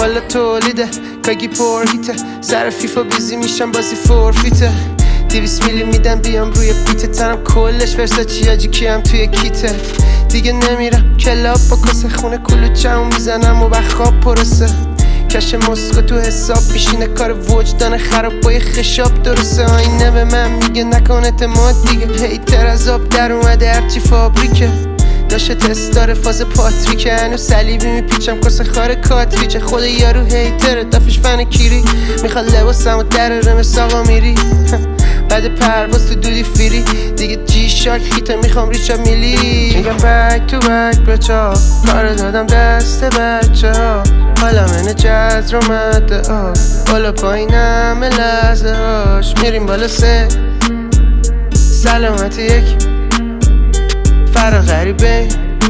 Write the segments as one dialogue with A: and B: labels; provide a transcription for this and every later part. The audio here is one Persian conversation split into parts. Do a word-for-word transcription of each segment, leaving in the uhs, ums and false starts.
A: حالا تولیده کاگی پر هیته سر فیفا بیزی میشم بازی فورفیته دیویس میلی میدن بیام روی بیت تنم کلش ورساچی آجی کیم توی کیتت دیگه نمیرم کلاب با کاسه خونه کلوچم میزنم و بخواب پرسه کش مسکو تو حساب پیشینه کار وجدان خراب با یه خشاب درسته آینه به من میگه نکن اعتماد دیگه هیتر از آب در اومده هرچی فابریکه داشته تست داره فاز پاتریکه هنو صلیبی میپیچم کاسه خاره کاتریچه خود یارو هیتره دافش فن کیری میخواد لباسم و در رمس آقا میری بعد پرواز تو دودی فیری دیگه جی شاک خیته میخوام ریچا میلی میگم بک تو بک بچا کار دادم دست بچه ها حالا من جز رو مده ها بالا پایینم لحظه هاش میریم بالا سه سلامتی یک فرا غریبه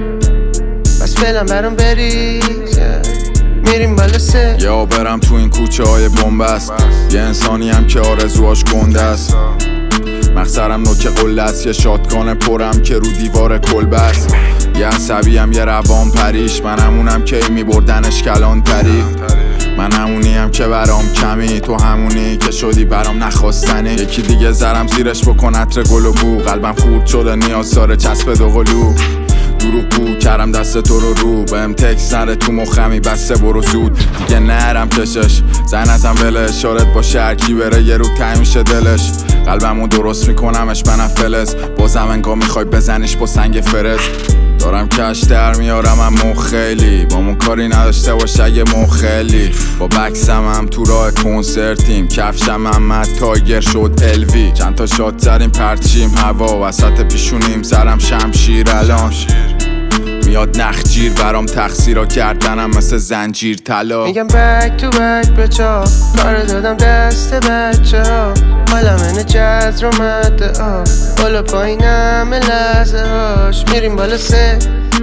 A: بس فعلا برام بری میریم بالا سه
B: یا برم تو این کوچه های بومبست یه انسانی هم که آرزوهاش گنده است مخسرم نوک قله است یه شاتگان پرم که رو دیوار کلبست یه عصبی هم یه روان پریش من همونم که میبردنش کلان تری من همونی هم که برام کمی تو همونی که شدی برام نخواستنی یکی دیگه زرم زیرش بکن عطر گل و بو قلبم خورد شده نیاز داره چسب دو قلو دروغ بود کردم دست تو رو رو بهم تکس نره تو مخمی بسته برو زود دیگه نرم کشش زن ازم بله اشارت با شرکی بره یه رو تنگ میشه دلش قلبمو درست میکنمش من فلز بازم انگاه میخوای بزنیش با سنگ فرز دارم کش در میارم امو خیلی با من کاری نداشته باشه اگه مخلی با بکسم هم تو راه کنسرتیم کفشم هم تایگر شد الوی چند تا شات زدیم پرچیم هوا وسط پیشونیم سرم شمشیر الان میاد نخجیر برام تقصیرا کردنم مثل زنجیر طلا
A: میگم بک تو بک بچا کار دادم دست بچه ها حالا من جز رو مده ها بالا پایینم لحظه هاش میریم بالا سه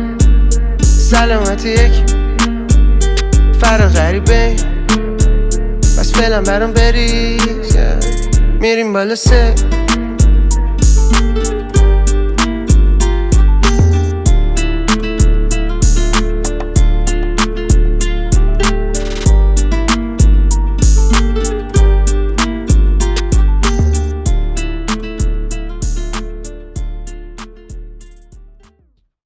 A: سلامتی یک فرا غریبه بس فعلا برام بری میریم بالا سه